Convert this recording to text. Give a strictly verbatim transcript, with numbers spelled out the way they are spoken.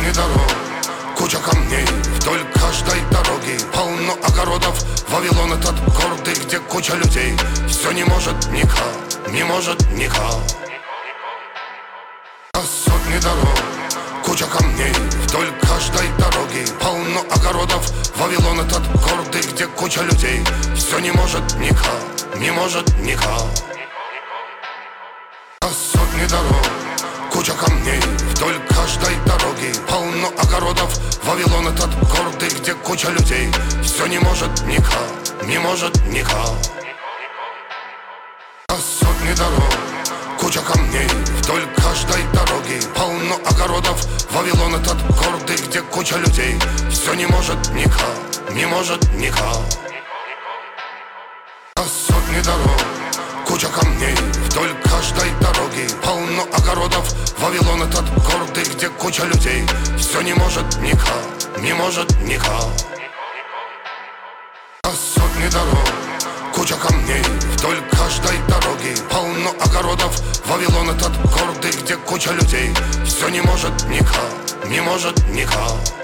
сотни дорог, куча камней вдоль каждой дороги. Полно огородов, Вавилон этот гордый, где куча людей. Все не может никак, не может никак. А сотни дорог, куча камней вдоль каждой дороги. Полно огородов, Вавилон этот гордый, где куча людей. Все не может никак, не может никак. А сотни дорог, куча камней вдоль каждой дороги. Полно огородов, Вавилон этот гордый, где куча людей. Все не может никак, не может никак. А сотни дорог, куча камней вдоль каждой дороги. Полно огородов, Вавилон этот гордый, где куча людей. Все не может никак, не может никак. А сотни дорог, куча камней вдоль каждой дороги. Полно огородов, Вавилон этот гордый, где куча людей. Все не может никак, не может никак. А сотни дорог, куча камней вдоль каждой дороги. Полно огородов, Вавилон этот гордый, где куча людей. Все не может никак, не может никак.